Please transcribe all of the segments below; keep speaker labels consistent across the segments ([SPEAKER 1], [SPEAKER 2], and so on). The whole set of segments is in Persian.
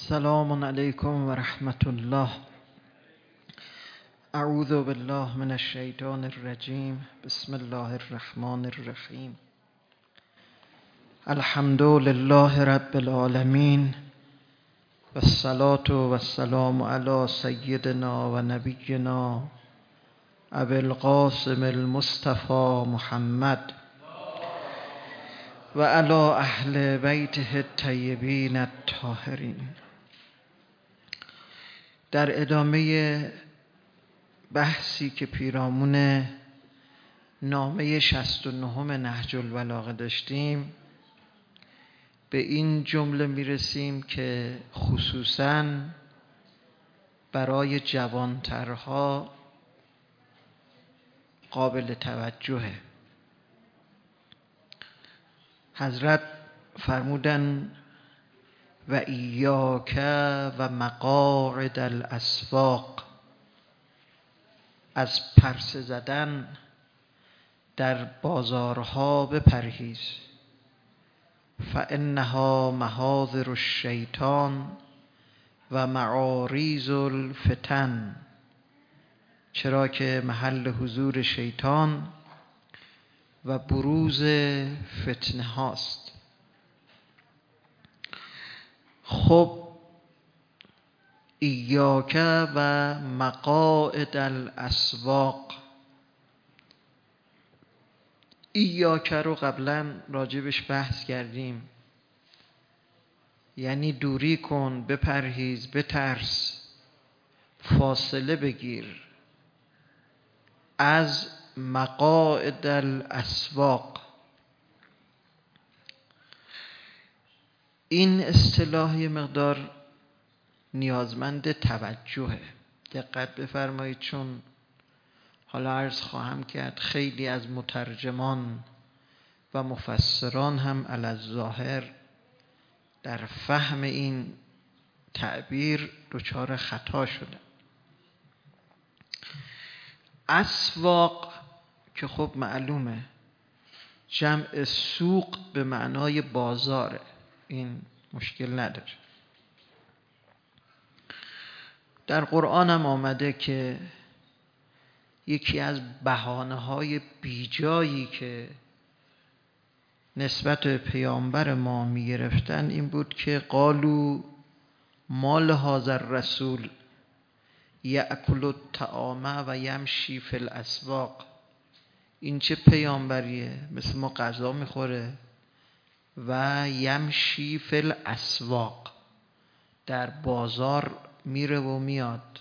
[SPEAKER 1] سلام علیکم و رحمت الله. اعوذ بالله من الشیطان الرجیم. بسم الله الرحمن الرحیم. الحمد لله رب العالمین و الصلاة و السلام علی سیدنا و نبینا ابی القاسم المصطفى محمد و علی اهل بیته الطیبین الطاهرین. در ادامه بحثی که پیرامون نامه 69 نهج البلاغه داشتیم، به این جمله میرسیم که خصوصاً برای جوانترها قابل توجهه. حضرت فرمودن و ایاک و مقاعد الاسواق، از پرسه زدن در بازارها بپرهیز. فانها محاضر الشیطان و معاریض الفتن، چرا که محل حضور شیطان و بروز فتنه هاست. خب ایاک و مقاعد الاسواق، ایاک رو قبلا راجبش بحث کردیم، یعنی دوری کن، بپرهیز، بترس، فاصله بگیر از مقاعد الاسواق. این اصطلاح یه مقدار نیازمند توجهه. دقت بفرمایید، چون حالا عرض خواهم کرد خیلی از مترجمان و مفسران هم علی الظاهر در فهم این تعبیر دچار خطا شده. اسواق که خب معلومه جمع سوق به معنای بازاره، این مشکل نداره. در قرآن هم آمده که یکی از بهانه‌های بیجایی که نسبت به پیامبر ما می گرفتن این بود که قالوا ما لهذا الرسول یأکل الطعام و یمشی فی الاسواق. این چه پیامبریه؟ مثل ما غذا میخوره و یمشی فی الاسواق، در بازار میره و میاد.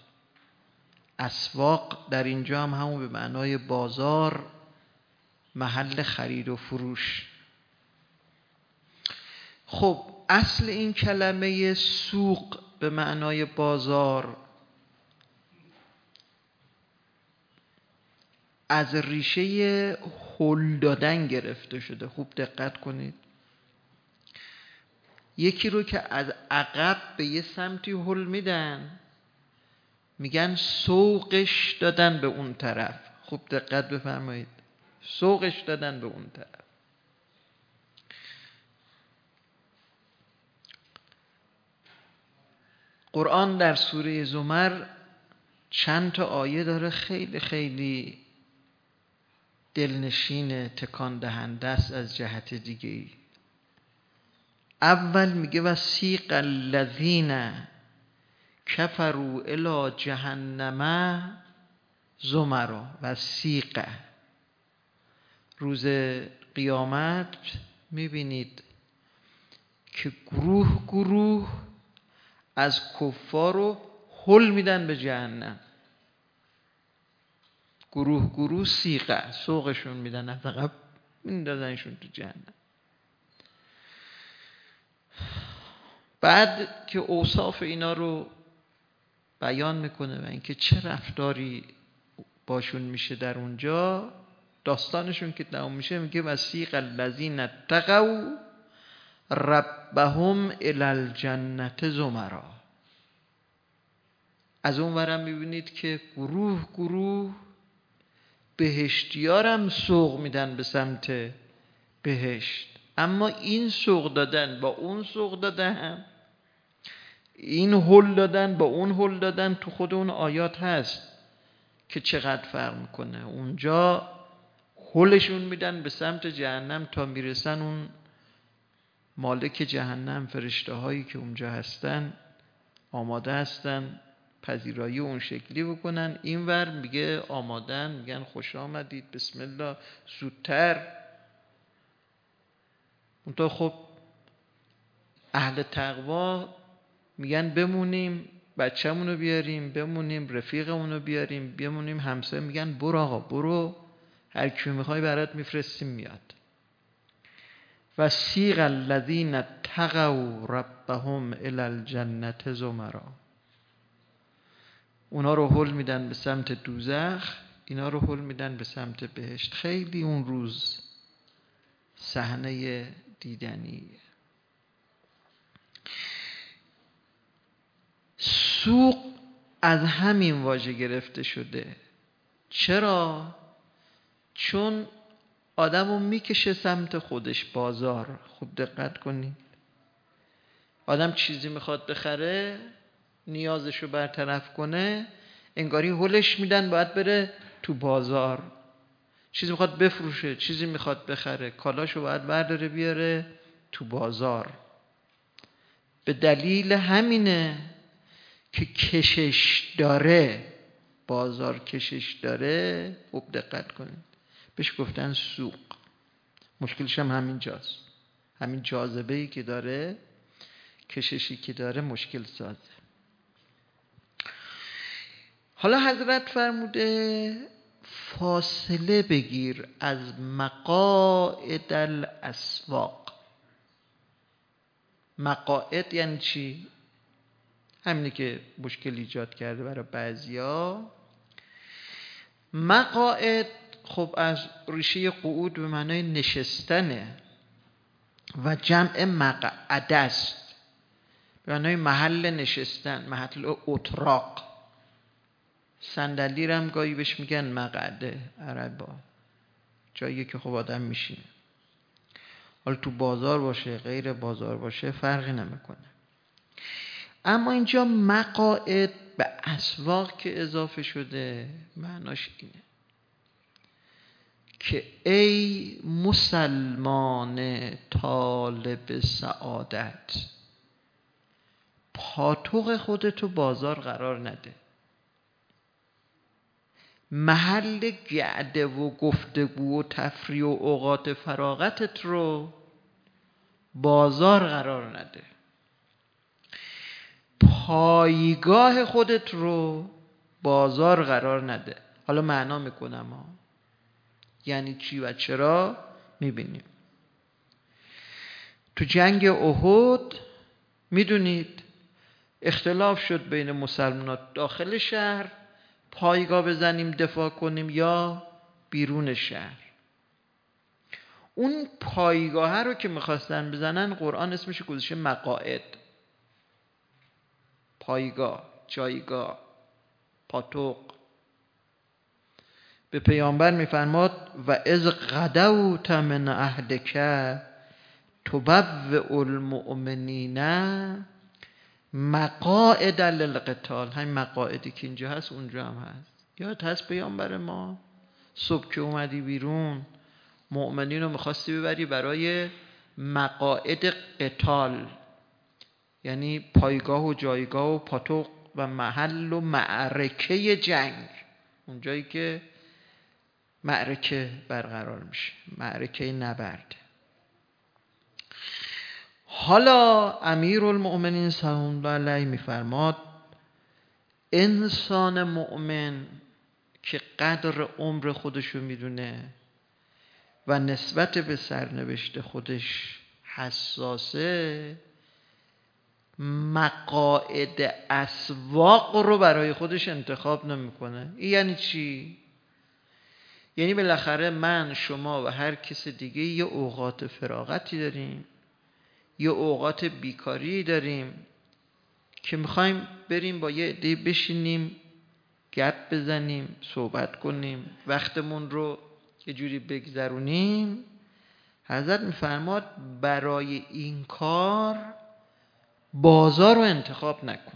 [SPEAKER 1] اسواق در اینجا هم همون به معنای بازار، محل خرید و فروش. خب اصل این کلمه سوق به معنای بازار از ریشه هل دادن گرفته شده. خوب دقت کنید، یکی رو که از عقب به یه سمتی هل میدن میگن سوقش دادن به اون طرف. خوب دقت بفرمایید، سوقش دادن به اون طرف. قرآن در سوره زمر چند تا آیه داره خیلی خیلی دلنشین، تکان دهنده است از جهت دیگه ای. اول میگه و سیق الذین کفروا الی جهنم زمرا. و سیق، روز قیامت میبینید که گروه گروه از کفار رو هل میدن به جهنم. گروه گروه سیقه، سوقشون میدن، از عقب میندازنشون تو جهنم. بعد که اوصاف اینا رو بیان میکنه و اینکه چه رفتاری باشون میشه در اونجا، داستانشون که تمام میشه میگه وسیق الذین اتقوا ربهم الی الجنة زمرا. از اون ورم میبینید که گروه گروه بهشتیارم سوق میدن به سمت بهشت. اما این سوق دادن با اون سوق دادن این هل دادن با اون هل دادن تو خود اون آیات هست که چقدر فرق میکنه. اونجا هلشون میدن به سمت جهنم تا میرسن اون مالک جهنم، فرشته هایی که اونجا هستن آماده هستن پذیرایی اون شکلی بکنن. این ور میگه آمادن، میگن خوش آمدید بسم الله زودتر. اونتا خب اهل تقوا میگن بمونیم بچه‌مونو بیاریم، بمونیم رفیقمونو بیاریم، بمونیم همسایه. میگن برو آقا برو، هر کی میخوای برات میفرستیم میاد. و سیق الذین اتقوا ربهم الی الجنة زمرا. اونا رو هل میدن به سمت دوزخ، اینا رو هل میدن به سمت بهشت. خیلی اون روز صحنه دیدنیه. سوق از همین واژه گرفته شده. چرا؟ چون آدمو میکشه سمت خودش، بازار. خوب دقت کنید، آدم چیزی میخواد بخره، نیازشو برطرف کنه، انگاری هلش میدن باید بره تو بازار. چیزی میخواد بفروشه، چیزی میخواد بخره، کالاشو باید برداره بیاره تو بازار. به دلیل همینه که کشش داره، بازار کشش داره. خوب دقت کنید، بهش گفتن سوق. مشکلش هم همین جاست، همین جاذبه‌ای که داره، کششی که داره مشکل سازه. حالا حضرت فرموده فاصله بگیر از مقاعد الاسواق. مقاعد یعنی چی؟ همینی که مشکل ایجاد کرده برای بعضیا. مقاعد خب از ریشه قعود به معنای نشستنه و جمع مقعد است، به معنای محل نشستن، محل اتراق. صندلی رو هم گاهی بهش میگن مقعده عربا، جایی که خب آدم میشینه. حالا تو بازار باشه غیر بازار باشه فرقی نمیکنه. اما اینجا مقاعد به اسواق که اضافه شده معناش اینه که ای مسلمان طالب سعادت، پاتوق خودتو بازار قرار نده، محل گعده و گفتگو و تفریح و اوقات فراغتت رو بازار قرار نده، پایگاه خودت رو بازار قرار نده. حالا معنا میکنم ها، یعنی چی و چرا میبینیم. تو جنگ احد میدونید اختلاف شد بین مسلمانان داخل شهر پایگاه بزنیم دفاع کنیم یا بیرون شهر. اون پایگاه رو که میخواستن بزنن قرآن اسمش گذاشته مقاعد. پایگاه، جایگاه، پاتوق. به پیامبر میفرماد و اذ غدوت من اهلک تبوئ المؤمنین مقاعد للقتال. همین مقاعدی که اینجا هست اونجا هم هست. یاد هست پیامبر ما صبح که اومدی بیرون مؤمنین رو میخواستی ببری برای مقاعد قتال، یعنی پایگاه و جایگاه و پاتوق و محل و معرکه جنگ، اونجایی که معرکه برقرار میشه، معرکه نبرد. حالا امیرالمؤمنین سلام الله علیه میفرماد انسان مؤمن که قدر عمر خودشو میدونه و نسبت به سرنوشت خودش حساسه، مقاعد اسواق رو برای خودش انتخاب نمیکنه. این یعنی چی؟ یعنی بالاخره من، شما و هر کس دیگه یه اوقات فراغتی داریم، یه اوقات بیکاری داریم که میخوایم بریم با یه عده بشینیم گپ بزنیم، صحبت کنیم، وقتمون رو یه جوری بگذرونیم. حضرت میفرماد برای این کار بازار رو انتخاب نکن.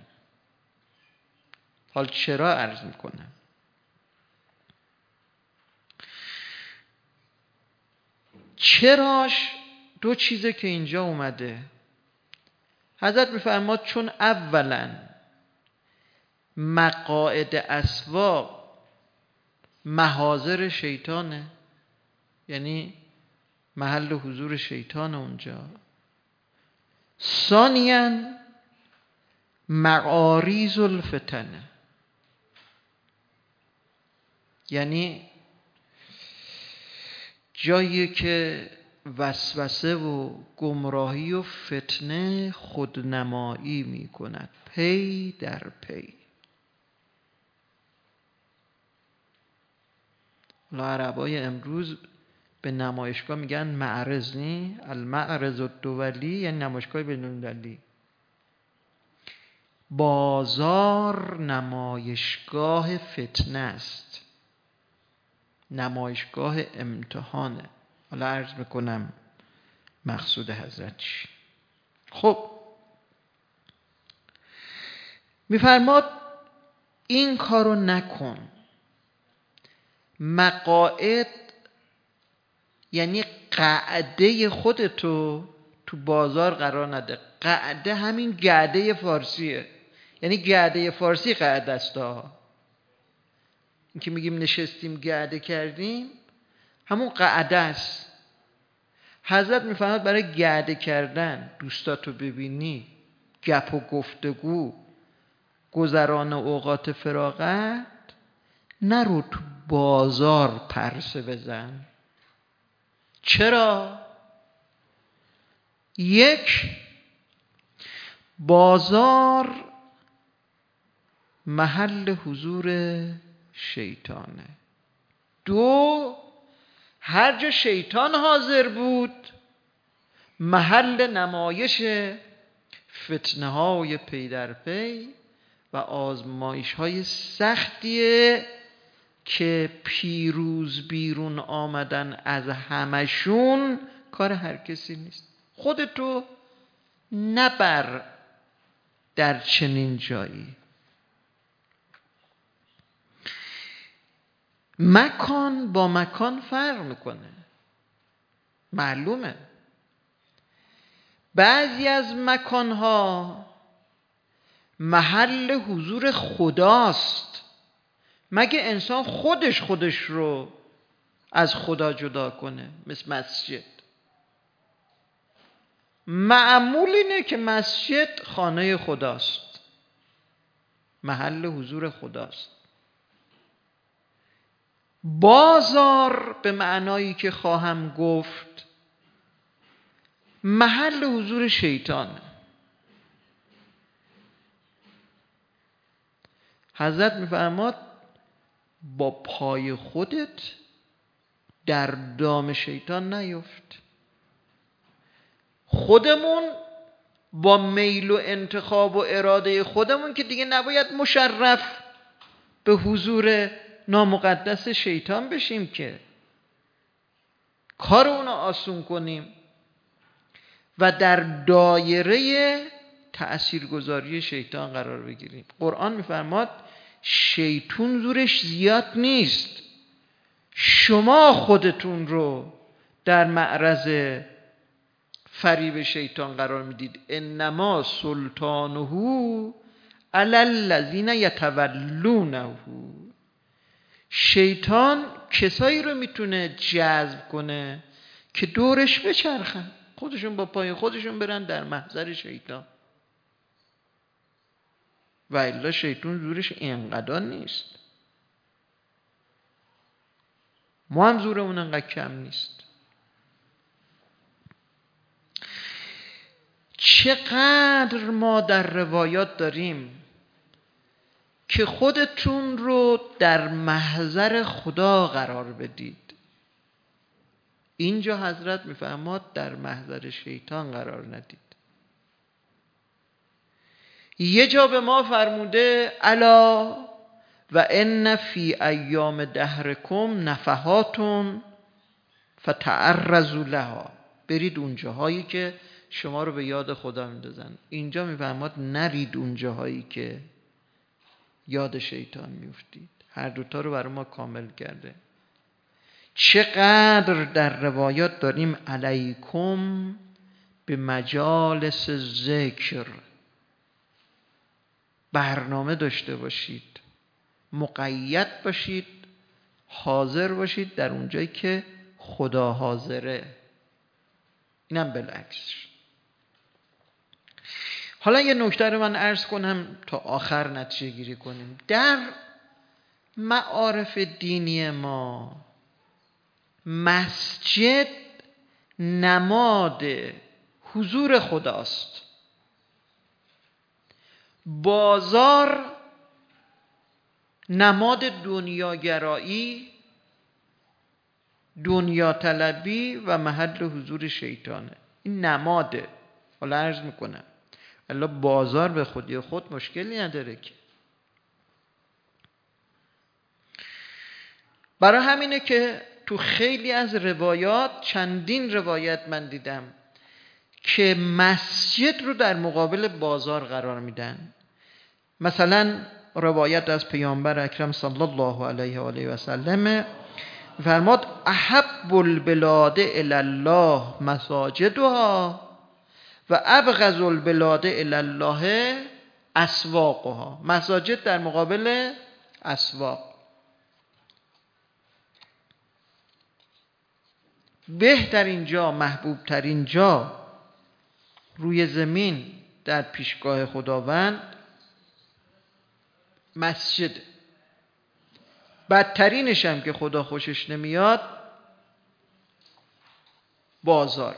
[SPEAKER 1] حال چرا عرض میکنم؟ چراش دو چیزه که اینجا اومده. حضرت میفرماد چون اولا مقاعد اسواق محاضر شیطانه، یعنی محل حضور شیطان اونجا. ثانیاً معاریض الفتنه، یعنی جایی که وسوسه و گمراهی و فتنه خودنمایی می کند پی در پی. عربای امروز به نمایشگاه میگن معرض، نی المعرض الدولی، یعنی نمایشگاه بین‌المللی. بازار نمایشگاه فتنه است، نمایشگاه امتحانه. حالا عرض میکنم مقصود حضرت چی. خب میفرماد این کارو نکن. مقاعد یعنی قعده خودتو تو بازار قرار نده. قعده همین گعده فارسیه، یعنی گعده فارسی قعده است. این که میگیم نشستیم گعده کردیم همون قعده است. حضرت میفرماد برای گعده کردن دوستاتو ببینی، گپ و گفتگو، گذران اوقات فراغت، نرو تو بازار پرسه بزن. چرا؟ یک، بازار محل حضور شیطانه. دو، هر جا شیطان حاضر بود محل نمایش فتنه های پی در پی و آزمایش های سختیه که پیروز بیرون آمدن از همشون کار هر کسی نیست. خودتو نبر در چنین جایی. مکان با مکان فرق میکنه، معلومه. بعضی از مکانها محل حضور خداست. مگه انسان خودش رو از خدا جدا کنه؟ مثل مسجد. معمول اینه که مسجد خانه خداست، محل حضور خداست. بازار به معنایی که خواهم گفت محل حضور شیطانه. حضرت میفرماد با پای خودت در دام شیطان نیفت. خودمون با میل و انتخاب و اراده خودمون که دیگه نباید مشرف به حضور نامقدس شیطان بشیم، که کار اونو آسون کنیم و در دایره تأثیرگذاری شیطان قرار بگیریم. قرآن میفرماد شیطان زورش زیاد نیست، شما خودتون رو در معرض فریب شیطان قرار میدید. انما سلطانه علی الذین یتولونه. شیطان کسایی رو میتونه جذب کنه که دورش بچرخن، خودشون با پای خودشون برن در محضر شیطان. و الا شیطان زورش اینقدر نیست، ما هم زورمون انقدر کم نیست. چقدر ما در روایات داریم که خودتون رو در محضر خدا قرار بدید. اینجا حضرت میفرماد در محضر شیطان قرار ندید. یه جا به ما فرموده الا و ان فی ایام دهرکم نفحات فتعرضوا لها. برید اون جاهایی که شما رو به یاد خدا میندازن. اینجا میفرماد نرید اون جاهایی که یاد شیطان میفتید. هر دوتا رو برای ما کامل کرده. چقدر در روایات داریم علیکم به مجالس ذکر، برنامه داشته باشید، مقید باشید، حاضر باشید در اونجایی که خدا حاضره. اینم بالعکس. حالا یه نکته رو من عرض کنم تا آخر نتیجه گیری کنیم. در معارف دینی ما مسجد نماد حضور خداست، بازار نماد دنیاگرایی، دنیا طلبی و محل حضور شیطانه. این نماده. حالا عرض میکنم الا بازار به خودی خود مشکلی نداره که. برای همینه که تو خیلی از روایات، چندین روایت من دیدم که مسجد رو در مقابل بازار قرار میدن. مثلا روایت از پیامبر اکرم صلی الله علیه و آله و سلم فرمود احب البلاد الی الله مساجدها و ابغض البلاد الی الله اسواقها. مساجد در مقابل اسواق. بهترین جا، محبوب ترین جا روی زمین در پیشگاه خداوند مسجد. بدترینش هم که خدا خوشش نمیاد بازاره.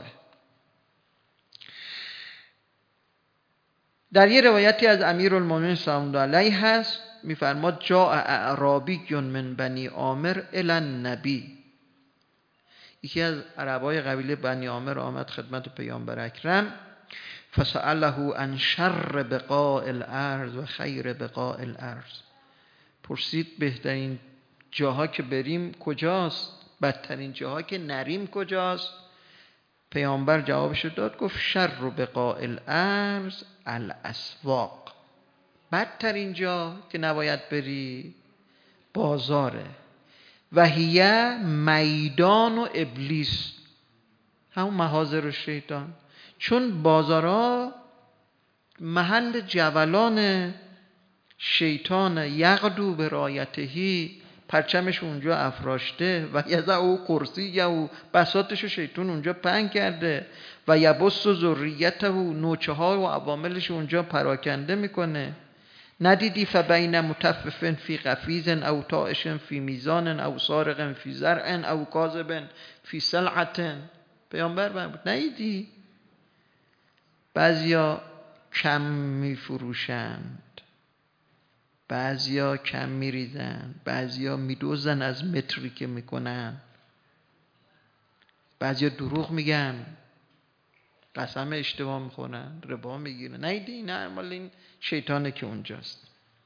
[SPEAKER 1] در یه روایتی از امیرالمومنین سلام الله علیه هست، میفرماد جاء اعرابی من بنی عامر الی النبی. یکی از عربای قبیله بنی عامر آمد خدمت پیامبر اکرم، فسأله عن شر بقاع الارض و خیر بقاع الارض. پرسید بهترین جاها که بریم کجاست، بدترین جاها که نریم کجاست. پیامبر جوابش داد، گفت شر بقاع الارض الاسواق. بدترین جا که نباید بری بازاره. و هیه میدان و ابلیس، همون محاضر شیطان. چون بازارها محل جولان شیطان، یغدو به رایتهی، پرچمش اونجا افراشته، و یضع کرسی و بساطش شیطان اونجا پهن کرده، و یبث ذریته، نوچه ها و عواملش اونجا پراکنده میکنه. ندیدی فبین متفف فی قفیز او طائش فی میزان او سارق فی زرع او کاذب فی سلعه. پیامبر فرمود ندیدی بعضیا کم میفروشند، بعضیا کم میریزن، بعضیا میدوزن از متری که میکنن، بعضیا دروغ میگن، قسم اشتباه میخورن، ربا میگیرن. ندیدی؟ نه، مال این شیطانه که اونجاست.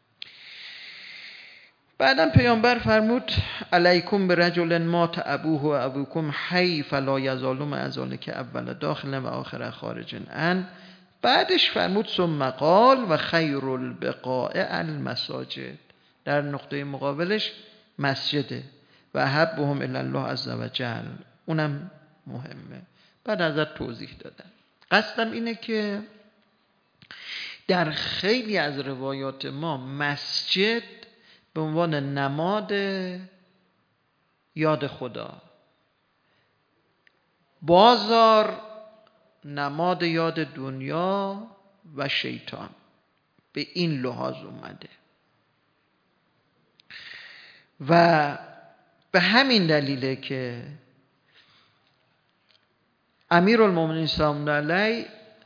[SPEAKER 1] بعدم پیامبر فرمود علیکم برجل مات ابوه و ابوکم حی فلا یزالم ازاله که اول داخل و آخر خارج ان. بعدش فرمود ثم قال و خیر البقاء المساجد. در نقطه مقابلش مسجده. و احبهم الی الله عز و جل. اونم مهمه. بعد ازت توضیح دادم. قصدم اینه که در خیلی از روایات ما مسجد به عنوان نماد یاد خدا، بازار نماد یاد دنیا و شیطان، به این لحاظ اومده. و به همین دلیله که امیرالمومنین سلام الله علیه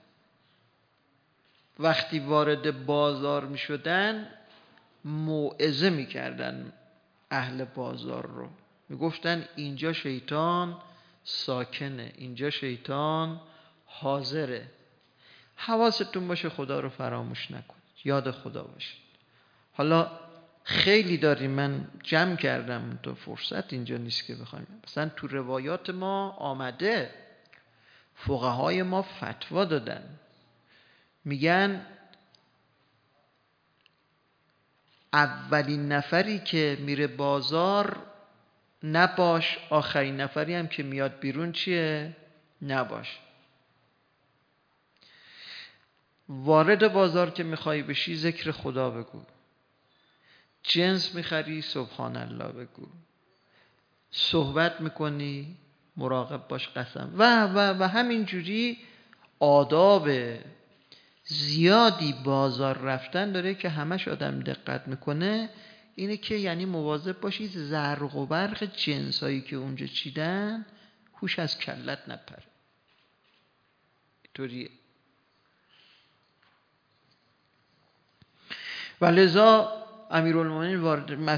[SPEAKER 1] وقتی وارد بازار می شدن موعظه می کردن اهل بازار رو. می گفتن اینجا شیطان ساکنه، اینجا شیطان حاضره. حواستون باشه خدا رو فراموش نکنید، یاد خدا باشید. حالا خیلی داریم، من جمع کردم، تو فرصت اینجا نیست که بخوایم. مثلا تو روایات ما آمده فقهای ما فتوا دادن، میگن اولین نفری که میره بازار نباش، آخرین نفری هم که میاد بیرون چیه؟ نباش. وارد بازار که میخوای بشی ذکر خدا بگو، جنس میخری سبحان الله بگو، صحبت میکنی مراقب باش قسم و همین جوری آداب زیادی بازار رفتن داره که همش آدم دقت میکنه. اینه که یعنی مواظب باشید زرق و برق جنسایی که اونجا چیدن هوش از کلت نپره. اینطوریه. و لذا امیرالمومنین وارد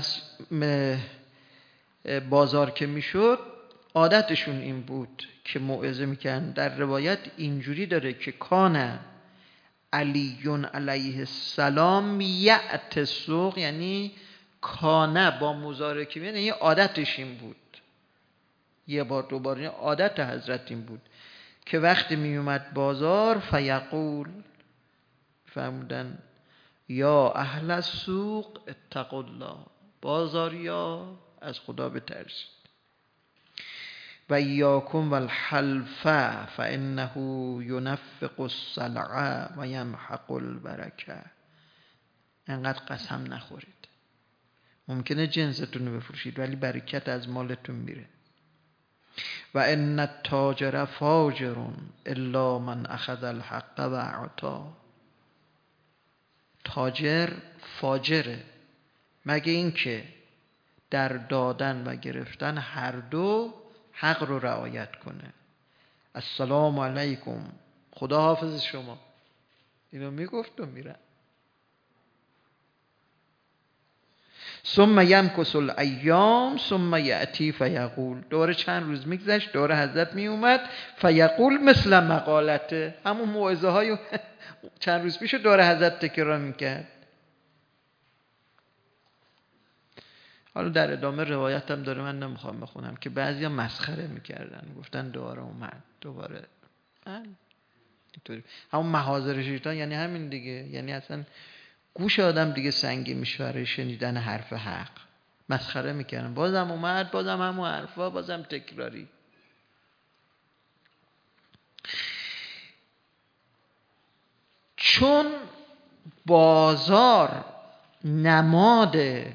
[SPEAKER 1] بازار که میشد عادتشون این بود که موعظه میکردن. در روایت اینجوری داره که کان علیون علیه السلام یأت السوق، یعنی کانه با مضارع یعنی عادتش این بود، یه بار دوباره عادت حضرت این بود که وقتی می اومد بازار فیقول، فرمودن یا اهل السوق اتقوا الله، بازاریا از خدا بترسید، و ایاکم والحلف فانه ینفق السلع و یمحق البرکه. انقدر قسم نخورید، ممکنه جنستون رو بفروشید ولی برکت از مالتون میره. و ان التاجر فاجر الا من اخذ الحق و اعطا. تاجر فاجره مگه این که در دادن و گرفتن هر دو حق رو رعایت کنه. السلام علیکم، خدا حافظ شما، اینو میگفت و میرن. ثم یمکث الایام ثم یأتی فیقول، دوره چند روز میگذشت، دوره حضرت میومد فیقول مثل مقالته، همون موعظه های چند روز پیش دوره حضرت تکرار میکرد. حالا در ادامه روایت هم داره، من نمیخوام بخونم، که بعضیا مسخره میکردن، گفتن دوباره اومد دوباره. اینطوری همون محاضر شیطان یعنی همین دیگه، یعنی اصلا گوش آدم دیگه سنگی میشه برای شنیدن حرف حق. مسخره میکردن، بازم اومد، بازم همون حرفا، بازم تکراری. چون بازار نماد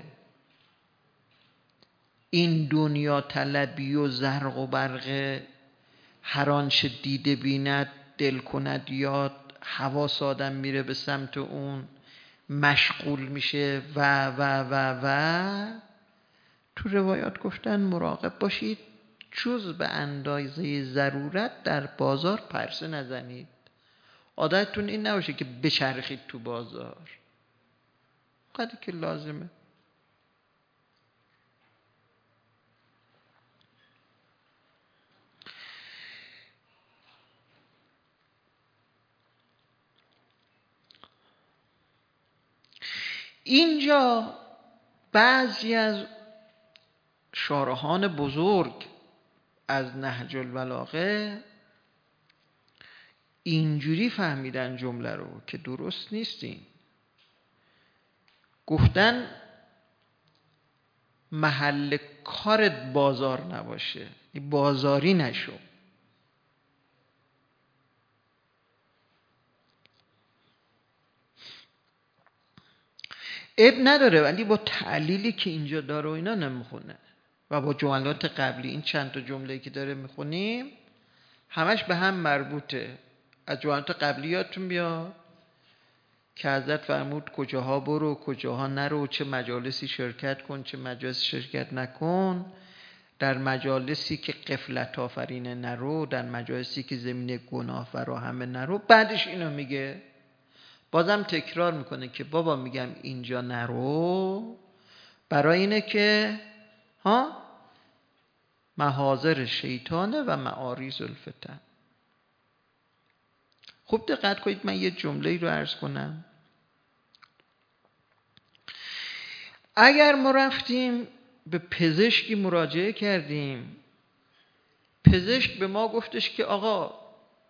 [SPEAKER 1] این دنیا طلبی و زرق و برق، هر آنچه دیده بیند دل کند یاد، حواس آدم میره به سمت اون، مشغول میشه و تو روایات گفتن مراقب باشید جز به اندازه ضرورت در بازار پرسه نزنید. عادتتون این نباشه که بچرخید تو بازار قدری که لازمه. اینجا بعضی از شارحان بزرگ از نهج البلاغه اینجوری فهمیدن جمله رو که درست نیستین. گفتن محل کارت بازار نباشه، بازاری نشو. عیب نداره، ولی با تعلیلی که اینجا داره و اینا نمیخونه و با جملات قبلی. این چند تا جمله که داره میخونیم همش به هم مربوطه. از جملات قبلی یادتون بیاد که حضرت فرمود کجاها برو کجاها نرو، چه مجالسی شرکت کن چه مجالسی شرکت نکن، در مجالسی که غفلت آفرینه نرو، در مجالسی که زمین گناه فراهمه نرو. بعدش اینو میگه، بازم تکرار میکنه که بابا میگم اینجا نرو برای اینه که محاذر شیطانه و معاریض الفتن. خوب دقت کنید، من یه جمله رو عرض کنم. اگر ما رفتیم به پزشکی مراجعه کردیم، پزشک به ما گفتش که آقا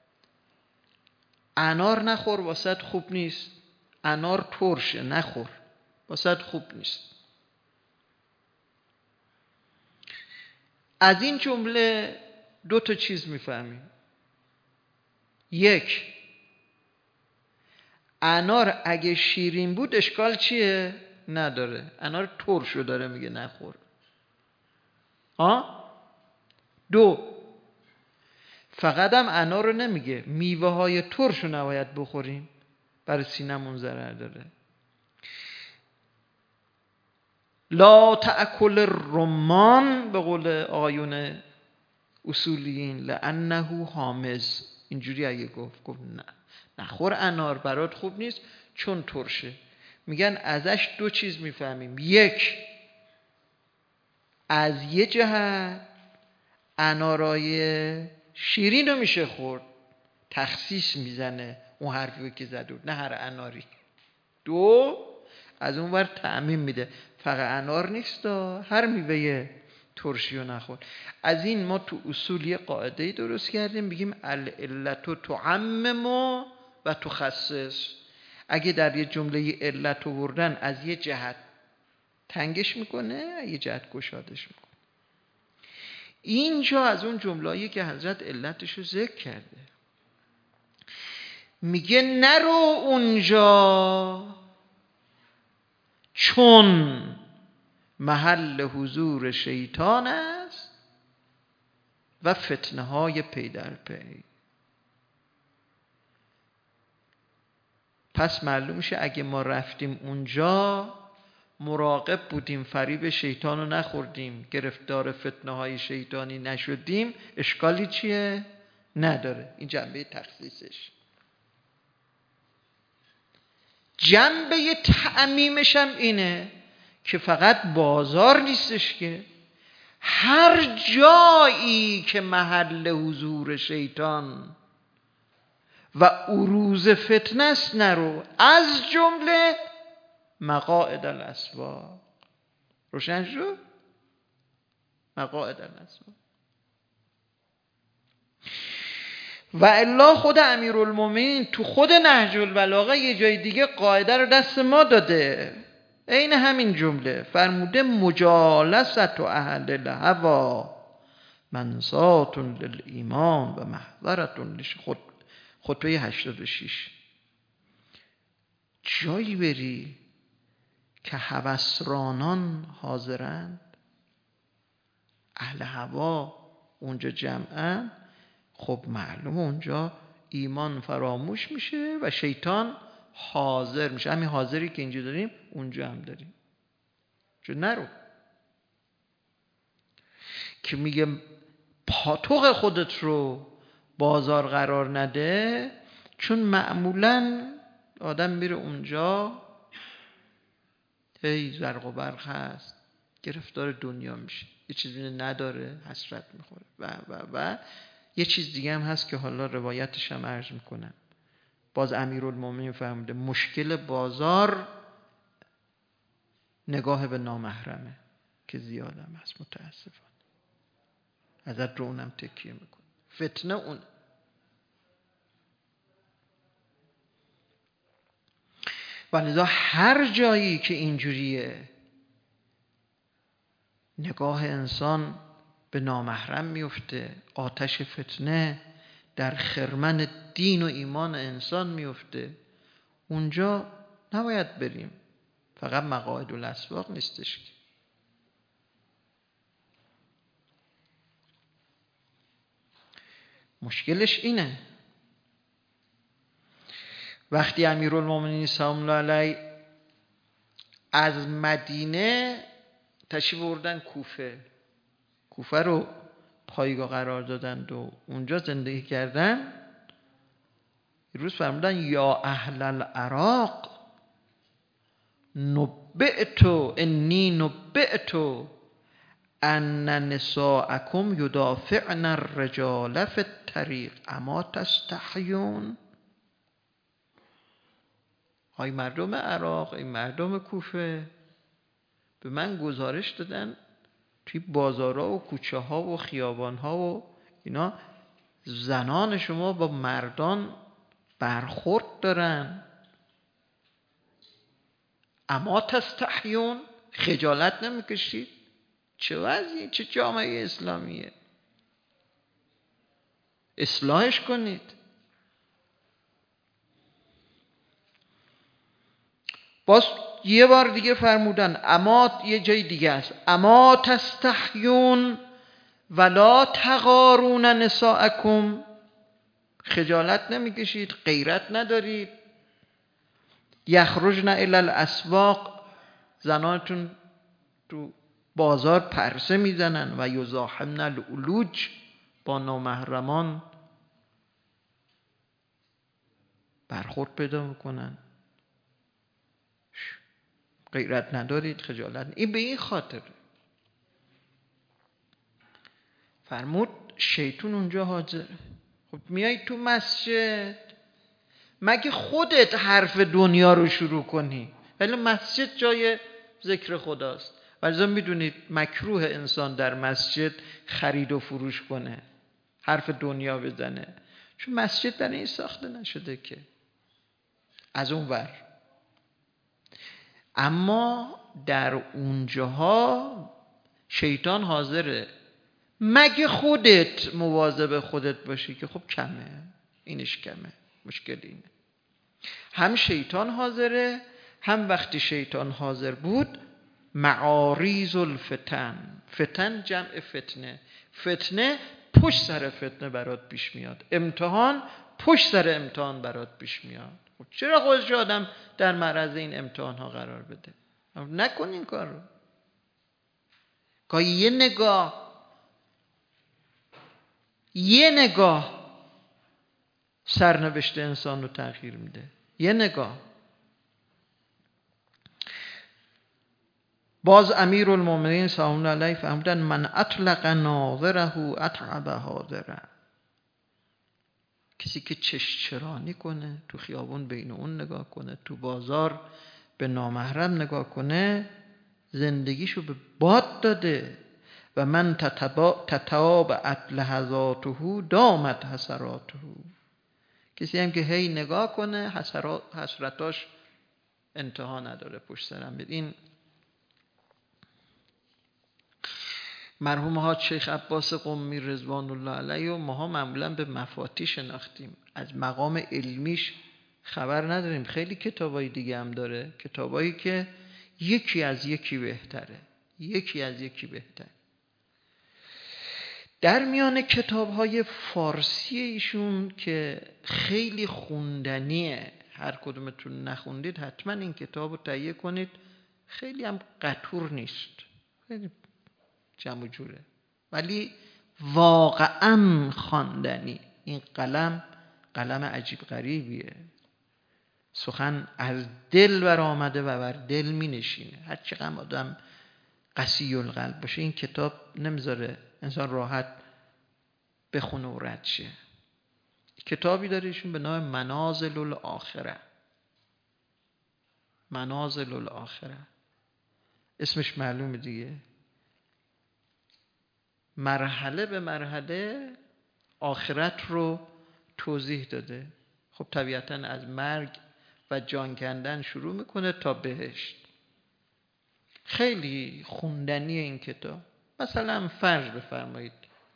[SPEAKER 1] انار نخور واسط خوب نیست، انار ترشه نخور واسط خوب نیست. از این جمله 2 چیز میفهمیم. 1، انار اگه شیرین بود اشکال چیه؟ نداره. انار ترشو داره میگه نخور. 2، فقط هم انار رو نمیگه، میوه های ترشو نباید بخوریم، برای سینمون ضرر داره. لا تأکل الرمان به قول آقایون اصولیین لانه حامض. اینجوری اگه گفت نه نخور انار برات خوب نیست چون ترشه. میگن ازش 2 چیز میفهمیم. 1، از یه جهت انارای شیرین رو میشه خورد، تخصیص میزنه اون حرفی که زد نه هر اناری. 2، از اون ور تعمیم میده، فقط انار نیست هر میوه ترشی رو نخور. از این ما تو اصول یه قاعده‌ای درست کردیم، بگیم العلت تعمم و تخصص. اگه در یه جمله علت آوردن از یه جهت تنگش میکنه، یه جهت گشادش میکنه. اینجا از اون جمله‌ای که حضرت علتش رو ذکر کرده، میگه نرو اونجا چون محل حضور شیطان است و فتنه های پی در پی. پس معلوم میشه اگه ما رفتیم اونجا مراقب بودیم فریب شیطان رو نخوردیم، گرفتار فتنه های شیطانی نشدیم، اشکالی چیه؟ نداره. این جنبه تخصیصش. جنبه تعمیمش هم اینه که فقط بازار نیستش، که هر جایی که محل حضور شیطان و عروض فتنه است نرو، از جمله مقاعد الاسواق. روشن شد؟ مقاعد الاسواق. و الا خود امیرالمومنین تو خود نهج البلاغه یه جای دیگه قاعده رو دست ما داده، عین همین جمله فرموده مجالست اهل الهوی منسات للایمان و محضرة خطبه 86. جایی بری که هوسرانان حاضرند، اهل هوا اونجا جمعن، خب معلوم اونجا ایمان فراموش میشه و شیطان حاضر میشه. همین حاضری که اینجا داریم اونجا هم داریم. چون نرو که میگه پاتوق خودت رو بازار قرار نده، چون معمولا آدم میره اونجا هی زرق و برق هست، گرفتار دنیا میشه، یه چیزی نداره حسرت میخوره و یه چیز دیگه هم هست که حالا روایتش هم عرض میکنم. باز امیرالمومنین فهمیده مشکل بازار نگاه به نامحرمه که زیادم هست متاسفانه، ازت رو اونم تکیه میکنه، فتنه اون. ولذا هر جایی که اینجوریه نگاه انسان به نامحرم میفته، آتش فتنه در خرمن دین و ایمان انسان میفته، اونجا نباید بریم. فقط مقاعد الاسواق نیستش که. مشکلش اینه وقتی امیرالمومنین سلام الله علیه از مدینه تشریف بردن کوفه رو پایگاه قرار دادند و اونجا زندگی کردن، یه روز فرمودن یا اهل العراق انی نبئت ان نساءکم یدافعن الرجال فی الطریق اما تستحیون. ای مردم عراق، ای مردم کوفه، به من گزارش دادن توی بازارها و کوچه ها و خیابان ها و اینا زنان شما با مردان برخورد دارن. اما تستحیون، خجالت نمیکشید؟ چه وضعی؟ چه جامعه اسلامیه؟ اصلاحش کنید. باز یه بار دیگه فرمودن، اما یه جای دیگه است، اما تستحیون ولا تغارون نساءکم، خجالت نمیکشید؟ غیرت ندارید؟ یخرجن الی الاسواق، زنانتون تو بازار پرسه میزنن و یزاحمن الولوج، با نامحرمان برخورد پیدا میکنن. غیرت ندارید؟ خجالت؟ این به این خاطر فرمود شیطون اونجا حاضر. خب میای تو مسجد، مگه خودت حرف دنیا رو شروع کنی؟ ولی مسجد جای ذکر خداست. ولی میدونید مکروه انسان در مسجد خرید و فروش کنه، حرف دنیا بزنه، چون مسجد در این ساخته نشده که. از اون ور اما در اونجاها شیطان حاضره، مگه خودت مواظب خودت باشی که خب کمه، اینش کمه، مشکل اینه. هم شیطان حاضره، هم وقتی شیطان حاضر بود معاریض الفتن، فتن جمع فتنه، فتنه پشت سر فتنه برات پیش میاد، امتحان پشت سر امتحان برات پیش میاد. خب چرا خودش آدم در معرض این امتحان ها قرار بده؟ نکن این کار رو. گاهی یه نگاه سرنوشت انسان رو تغییر میده، یه نگاه. باز امیرالمومنین سلام الله علیه فرمودن من اطلق ناظره اتعب حاضره، کسی که چشچرانی کنه، تو خیابون بین اون نگاه کنه، تو بازار به نامحرم نگاه کنه، زندگیشو به باد داده. و من تتابعت لحظاته دامت حسراته، کسی هم که هی نگاه کنه حسرتاش انتها نداره، پشت سرم بید. این مرحوم ها شیخ عباس قمی رضوان الله علیه و ماها معمولا به مفاتی شناختیم، از مقام علمیش خبر نداریم. خیلی کتابای دیگه هم داره، کتابایی که یکی از یکی بهتره، یکی از یکی بهتره. در میان کتاب‌های فارسی ایشون که خیلی خوندنیه، هر کدومتون نخوندید حتما این کتاب رو تهیه کنید، خیلی هم قطور نیست، خیلی جمع و جوره، ولی واقعا خواندنی. این قلم عجیب غریبیه، سخن از دل برآمده و بر دل می نشینه. هر چقدر آدم قسی القلب باشه این کتاب نمیذاره انسان راحت بخونه و رد شه. کتابی داره ایشون به نام منازل الاخره، منازل الاخره، اسمش معلومه دیگه، مرحله به مرحله آخرت رو توضیح داده. خب طبیعتاً از مرگ و جان کندن شروع میکنه تا بهشت. خیلی خوندنی این کتاب. مثلا فرض بفرمایید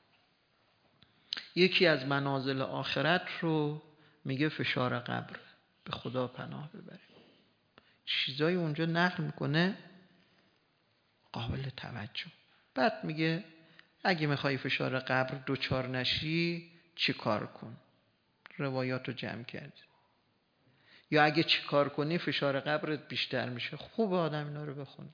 [SPEAKER 1] یکی از منازل آخرت رو میگه فشار قبر، به خدا پناه ببریم، چیزای اونجا نقل میکنه قابل توجه. بعد میگه اگه میخوای فشار قبر دوچار نشی چی کار کن، روایات رو جمع کرد. یا اگه چی کار کنی فشار قبرت بیشتر میشه. خوب آدم اینا رو بخونه.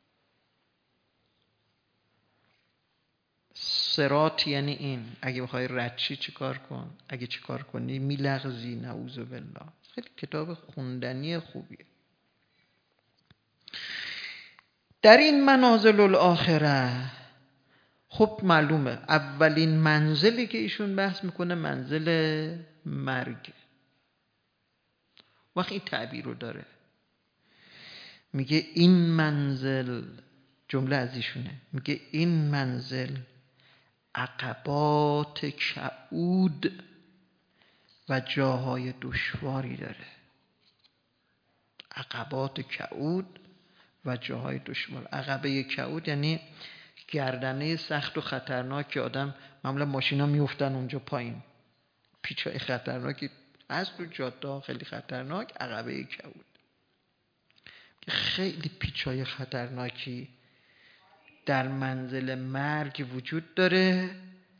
[SPEAKER 1] صراط یعنی این، اگه میخوای رد شی چی کار کن، اگه چی کار کنی میلغزی، نعوذ بالله. خیلی کتاب خوندنی خوبیه. در این منازل الاخره خب معلومه اولین منزلی که ایشون بحث میکنه منزل مرگ. وقت این تعبیر رو داره، میگه این منزل، جمله از ایشونه، میگه این منزل عقبات کعود و جاهای دشواری داره. عقبات کعود و جاهای دشوار. عقبه کعود یعنی گردنه سخت و خطرناک که آدم معمولا ماشینا میافتن اونجا پایین. پیچای خطرناکی از تو جاده خیلی خطرناک. عقبه کعود خیلی پیچای خطرناکی در منزل مرگ وجود داره.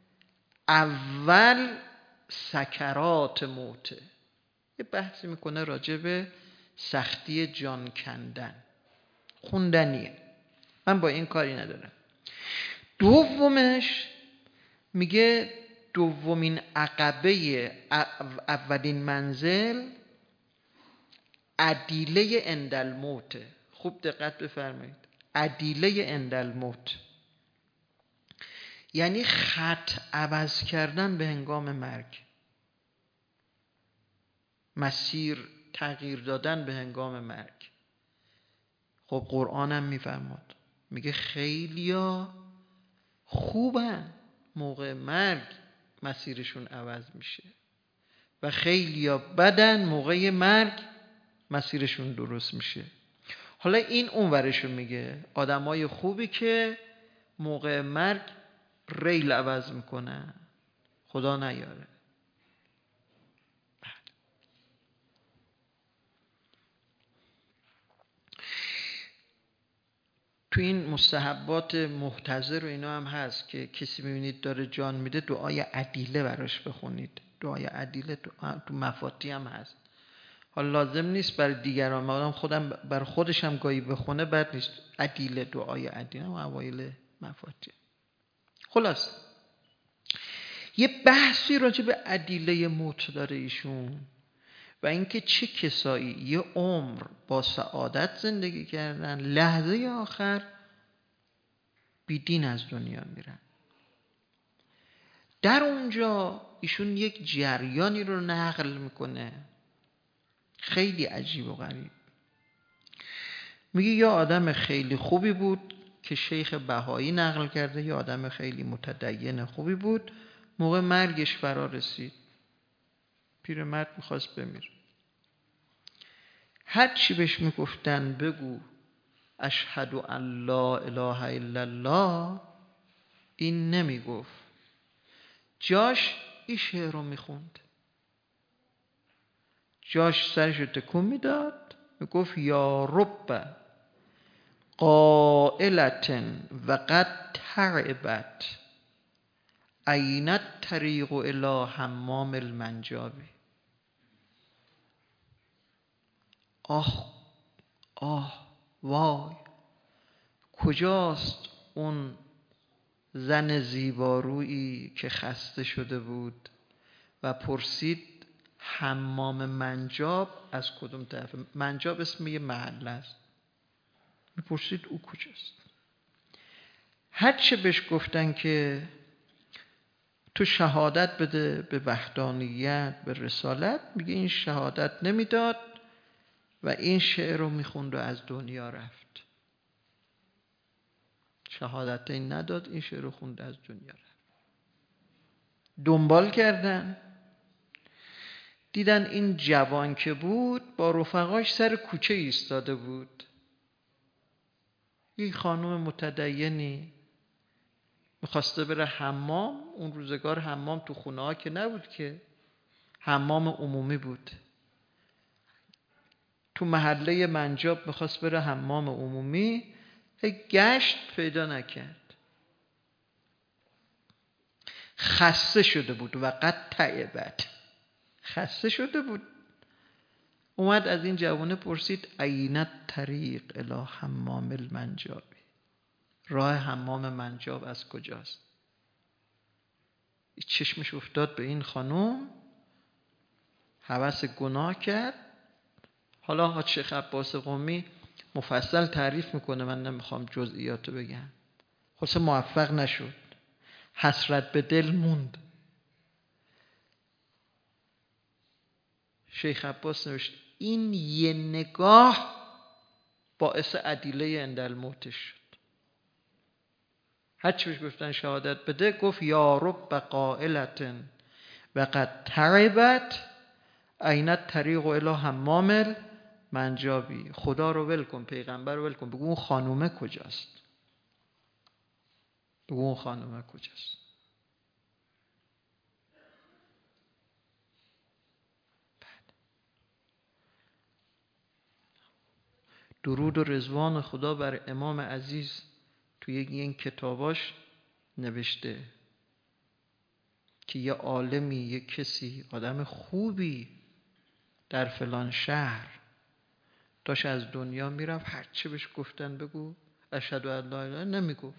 [SPEAKER 1] اول سکرات موته. یه بحثی میکنه راجع به سختی جان کندن، خوندنیه، من با این کاری ندارم. دومش میگه دومین عقبه اولین منزل عدیله اندالموت. خوب دقت بفرمایید، عدیله اندالموت یعنی خط عوض کردن به هنگام مرگ، مسیر تغییر دادن به هنگام مرگ. خب قرآن هم میفرماد، میگه خیلیا خوبن موقع مرگ مسیرشون عوض میشه و خیلیا بدن موقع مرگ مسیرشون درست میشه. حالا این اونورشو میگه، آدمای خوبی که موقع مرگ ریل عوض میکنن، خدا نیاره. تو این مستحبات محتضر و اینا هم هست که کسی میبینید داره جان میده دعای عدیله براش بخونید. دعای عدیله تو مفاتی هم هست. حالا لازم نیست برای دیگران، مادام خودم بر خودش هم گاهی بخونه بد نیست. عدیله، دعای عدیله و اوایل مفاتی. خلاص یه بحثی راجع به عدیله موت داره ایشون و اینکه چه کسایی یه عمر با سعادت زندگی کردن، لحظه آخر بیدین از دنیا میرن. در اونجا ایشون یک جریانی رو نقل میکنه خیلی عجیب و غریب. میگه یا آدم خیلی خوبی بود که شیخ بهایی نقل کرده، یا آدم خیلی متدین خوبی بود، موقع مرگش فرا رسید، پیرمرد میخواست بمیره. هر چی بهش میگفتن بگو اشهد ان لا اله الا الله، این نمیگفت، جاش این شعر رو میخوند، جاش سرش رو تکون میداد، میگفت یا رب قائلة و قد تعبت این الطریق الی حمام المنجاب. آه آه وای، کجاست اون زن زیبارویی که خسته شده بود و پرسید حمام منجاب از کدوم طرف؟ منجاب اسم یه محله است. میپرسید او کجاست؟ هرچه بهش گفتن که تو شهادت بده به وحدانیت، به رسالت، میگه این شهادت نمیداد و این شعر رو میخوند و از دنیا رفت. شهادت این نداد، این شعر رو خوند از دنیا رفت. دنبال کردن، دیدن این جوان که بود با رفقاش سر کوچه ایستاده بود. یک خانم متدینی میخواسته بره حمام. اون روزگار حمام تو خونه ها که نبود که، حمام عمومی بود. تو محله منجاب میخواست بره حمام عمومی، گشت پیدا نکرد، خسته شده بود و قد تعبت، خسته شده بود. اومد از این جوانه پرسید این الطریق الی حمام المنجاب، راه حمام منجاب از کجاست؟ چشمش افتاد به این خانم، هوس گناه کرد. حالا حاج شیخ عباس قمی مفصل تعریف میکنه، من نمیخوام جزئیاتو بگم. خلاص موفق نشد، حسرت به دل موند. شیخ عباس نوشت این یه نگاه باعث عدیله اندالموتش شد. هرچی بهش گفتن شهادت بده گفت یا رب قائلة و قد تعبت عینت طریق و اله حمام منجابی. خدا رو ول کن، پیغمبر رو ول کن، بگو اون خانومه کجاست؟ بگو اون خانومه کجاست؟ درود و رضوان خدا بر امام عزیز توی این کتاباش نوشته که یه عالمی، یه کسی، آدم خوبی در فلان شهر داشت از دنیا میرفت، هرچی بهش گفتن بگو اشهد ان لا اله، نمیگفت.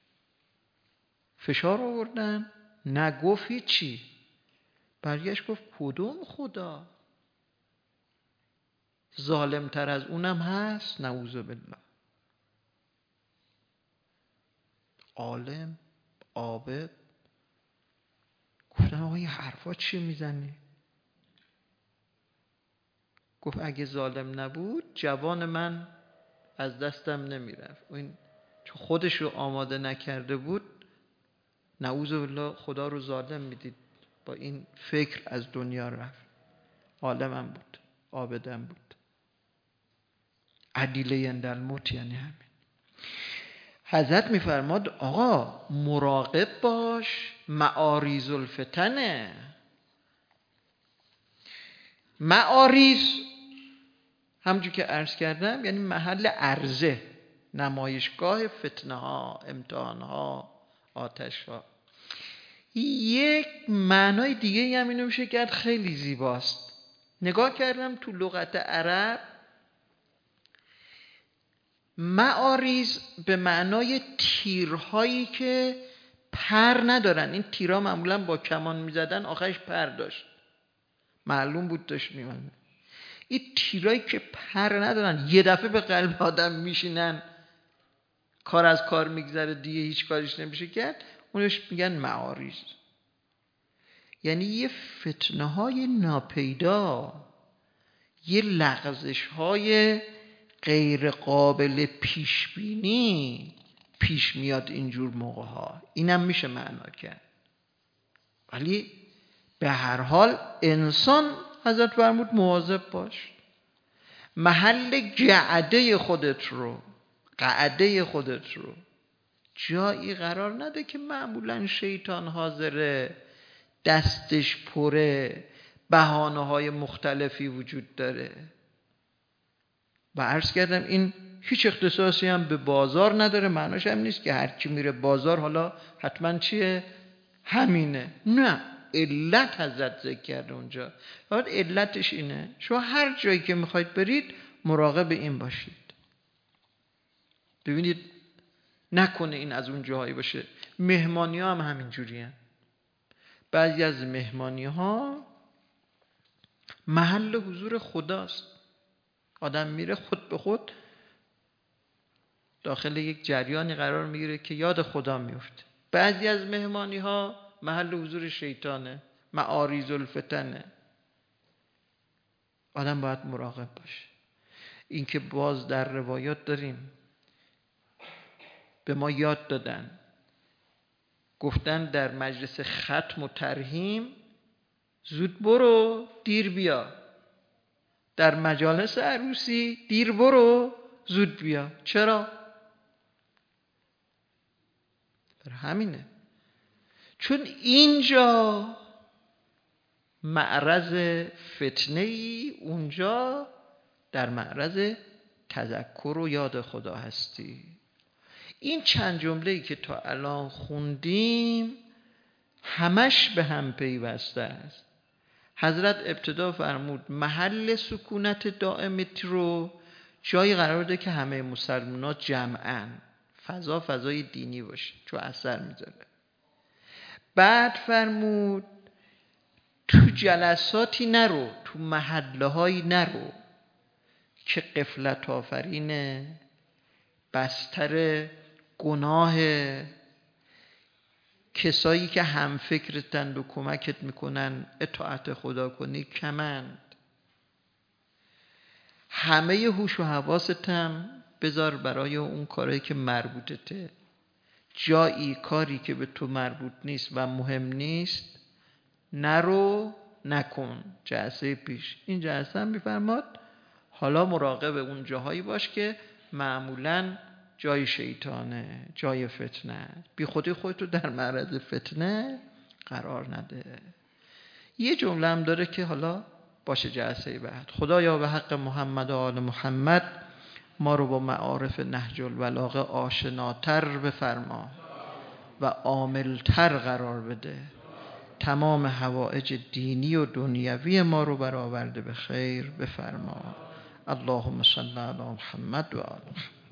[SPEAKER 1] فشار آوردن، نگفت هیچی. برگشت گفت کدوم خدا؟ ظالمتر از اونم هست؟ نعوذ بالله. عالم، عابد. گفتن آقا این حرفا چی میزنی؟ گفت اگه ظالم نبود جوان من از دستم نمیرفت. این چون خودش رو آماده نکرده بود، نعوذ بالله خدا رو ظالم میدید، با این فکر از دنیا رفت. عالمم بود، عابدم بود. عدیله عند الموت یعنی همین. حضرت میفرماد آقا مراقب باش، معاریض الفتنه. معاریض همونجور که عرض کردم یعنی محل عرضه، نمایشگاه فتنه ها، امتحان ها، آتش ها. یک معنای دیگه هم اینو میشه کرد، خیلی زیباست. نگاه کردم تو لغت عرب معاریض به معنای تیرهایی که پر ندارن. این تیرها معمولا با کمان میزدن، آخرش پر داشت، معلوم بود داشت میمونه. این تیرهایی که پر ندارن، یه دفعه به قلب آدم میشینن، کار از کار میگذره دیگه، هیچ کاریش نمیشه کرد، اونش میگن معاریض. یعنی یه فتنه های ناپیدا، یه لغزش های غیر قابل پیش بینی پیش میاد اینجور موقع ها. اینم میشه معنا کرد. ولی به هر حال انسان حضرت فرمود مواظب باش، محل قعده خودت رو جایی قرار نده که معمولا شیطان حاضره، دستش پره، بهانه‌های مختلفی وجود داره. و عرض کردم این هیچ اختصاصی هم به بازار نداره. معناش هم نیست که هر کی میره بازار حالا حتما چیه؟ همینه. نه، علت حضرت ذکر کرده اونجا. باید علتش اینه شما هر جایی که میخواید برید مراقب این باشید. ببینید نکنه این از اون جاهایی باشه. مهمانی ها هم همین جوری هست. بعضی از مهمانی ها محل حضور خداست. آدم میره خود به خود داخل یک جریانی قرار میگیره که یاد خدا میفته. بعضی از مهمانی ها محل حضور شیطانه، معاریض الفتنه. آدم باید مراقب باشه. این که باز در روایات داریم به ما یاد دادن، گفتن در مجلس ختم و ترحیم زود برو دیر بیا، در مجالس عروسی دیر برو زود بیا. چرا؟ همینه، چون اینجا معرض فتنه ای، اونجا در معرض تذکر و یاد خدا هستی. این چند جمله‌ای که تا الان خوندیم همش به هم پیوسته است. حضرت ابتدا فرمود محل سکونت دائمت رو جایی قرار بده که همه مسلمان‌ها جمعاً، فضای دینی باشه چون اثر میذاره. بعد فرمود تو جلساتی نرو، تو محله هایی نرو که غفلت آفرینه، بستر گناه، کسایی که هم فکرتند و کمکت میکنن اطاعت خدا کنی کمند. همه هوش و حواستم بذار برای اون کاری که مربوطته. جایی کاری که به تو مربوط نیست و مهم نیست نرو، نکن. جلسه پیش این جلسه هم میفرماد حالا مراقب اون جاهایی باش که معمولاً جای شیطانه، جای فتنه، بی خودی خودتو در معرض فتنه قرار نده. یه جمله هم داره که حالا باشه جلسه بعد. خدایا به حق محمد و آل محمد ما رو با معارف نهج البلاغه آشناتر بفرما و عاملتر قرار بده. تمام حوائج دینی و دنیوی ما رو برآورده به خیر بفرما. اللهم صل علی محمد و آل محمد.